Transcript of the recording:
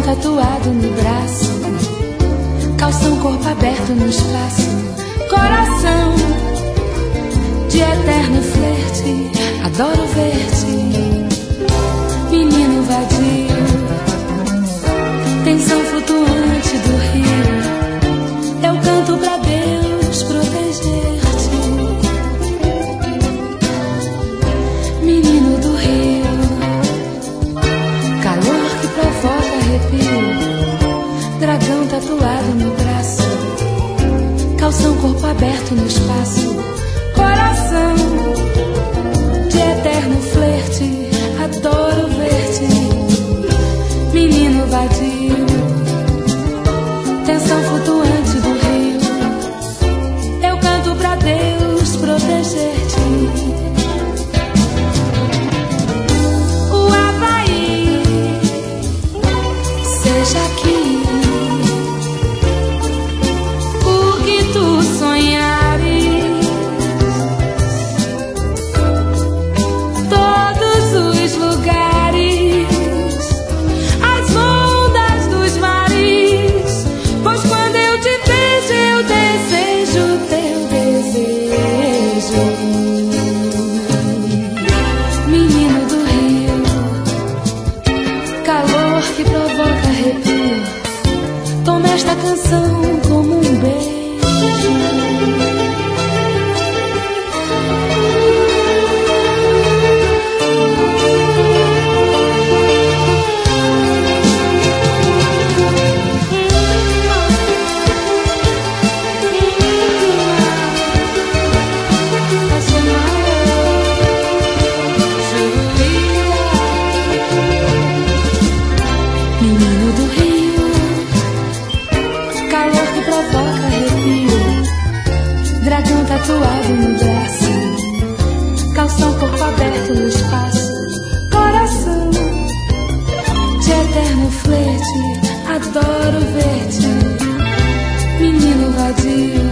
tatuado no braço, calção, corpo aberto no espaço, coração de eterno flerte, adoro ver-te, menino vadio, tensão flutuante do rio, eu canto pra Deus proteger-te, menino do rio, calor que provoca arrepio, dragão tatuado no braço, calção, corpo aberto no espaço, coração de eterno flerte, adoro ver-te, menino vadio, tensão flutuante do rio, eu canto pra Deus proteger-te. O Havaí, seja aqui o que tu sonhares, todos os lugares, as ondas dos mares, pois quando eu te vejo eu desejo teu desejo, menino do rio, calor que provoca arrepio, toma esta canção como um beijo. Menino do rio, calor que provoca arrepio, dragão tatuado no braço, calção, corpo aberto no espaço, coração de eterno flerte, adoro ver-te, menino vadio,